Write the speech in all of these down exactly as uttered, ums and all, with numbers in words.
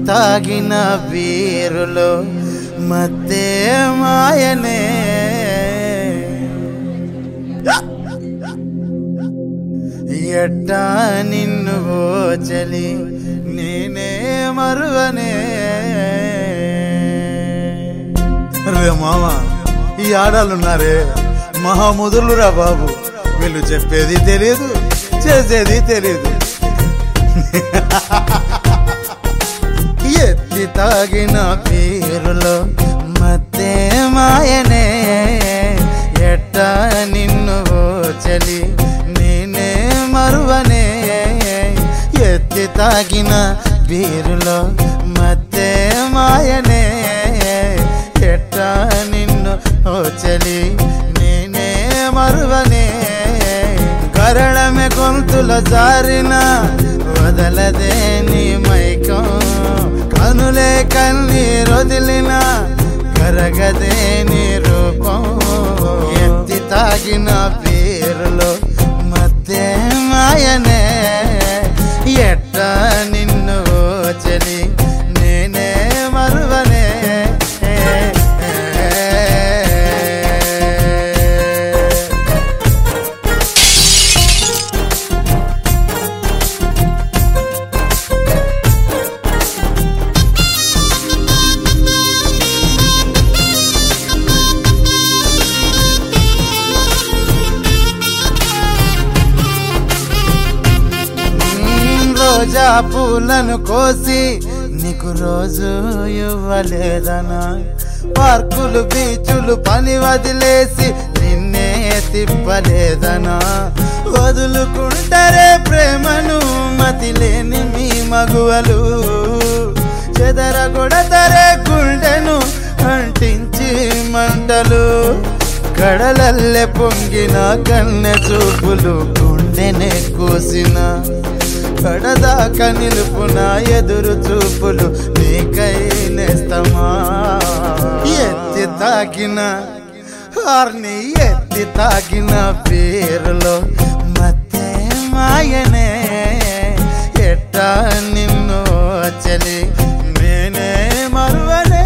తాగిన వీరులో మత్తే మాయనే ఎట్టా నిన్ను ఓచలి నేనే మరువనే. రే మామ, ఈ ఆడాలున్నారే మహాముదులురా బాబు, వీళ్ళు చెప్పేది తెలీదు చేసేది తెలీదు. ఎత్తి తాగిన పేరులో మత్తే మాయనే ఎట్టా నిన్ను ఓచలి నేనే మరువనే. ఎత్తి తాగిన బీరులో మత్తే మాయనే ఎట్టా నిన్ను ఓచలి నేనే మరువనే. కరళమే గొంతుల జారిన వదలదే నీ మైకం, కనులే కన్నీరొదిలిన కరగదే నీ రూపం. ఎత్తి తాగిన పేరులో మత్తే మాయనే ఎట్టా నిన్ను ఓచలి నేనే మరువనే. రోజా పూలను కోసి నీకు రోజు ఇవ్వలేదనా, పార్కులు బీచులు పని వదిలేసి నిన్నే తిప్పలేదనా. వదులుకుంటారే ప్రేమను మతిలేని మీ మగువలు, చెదరగొడతరే గుండెను అంటించి మంటలు. కడలల్లె పొంగిన కన్నె చూపులు గుండెనే కోసిన, కడదాకా నిలుపున ఎదురు చూపులు నీకై నేస్తమా. ఎత్తి తాగిన హార్ని ఎత్తి తాగిన పేరులో మత్తే మాయనే ఎట్టా నిన్ను ఓచలి నేనే మరువనే.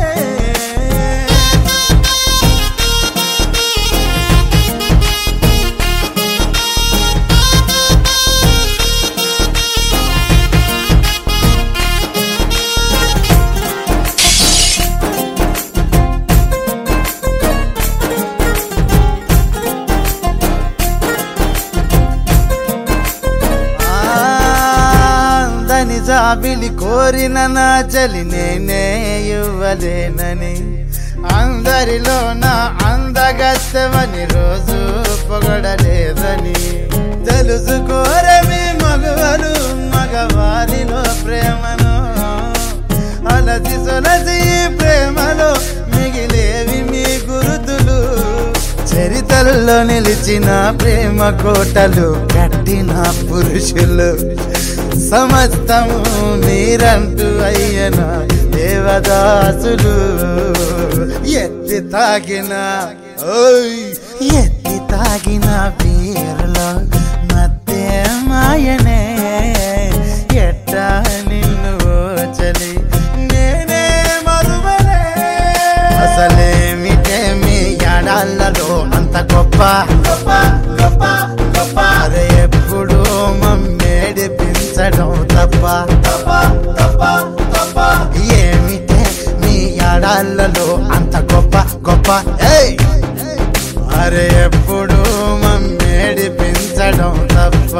జాబిలి కోరిన నా చలి నేనే ఇవ్వలేనని, అందరిలో నా అందగత్తెవని రోజు పొగడలేదని. తెలుసుకోరే మీ మగవారు మగవారిలో ప్రేమను, అలసి సొలసి ప్రేమలో మిగిలేవి మీ గురుతులు. చరిత్రలో నిలిచిన ప్రేమ కోటలు కట్టిన పురుషులు, సమస్తము మీరంటూ అయ్యన దేవదాసులు. ఎత్తి తాగిన ఓయ్ ఎత్తి తాగిన పేరులో మత్తే మాయనే ఎట్టా నిన్ను ఓచలి నేనే మరువనే. అసలేమిటే మీ ఎడాళ్ళలో అంత గొప్ప గొప్ప గొప్ప గొప్ప, అరే ఎప్పుడు మమ్మేడి పించడం తప్ప తప్ప తప్ప తప్ప. ఏమిటే మీ ఎడాళ్ళలో అంత గొప్ప గొప్ప, ఏయ్ అరే ఎప్పుడు మమ్మేడి పించడం తప్ప.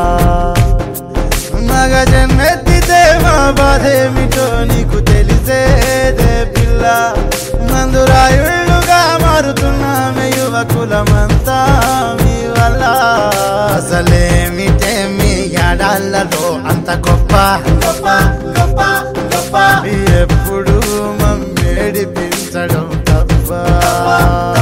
మగ జన్మెత్తితే మా బాధేమిటో నీకు తెలిసేదే పిల్ల, మందురాయుళ్ళుగా మారుతున్నామే యువకులమంతా మీ వల్ల. అసలేమిటే మీ ఎడాళ్ళలో అంత గొప్ప గొప్ప గొప్ప గొప్ప, ఎప్పుడు మమ్మేడి పించడం తప్ప.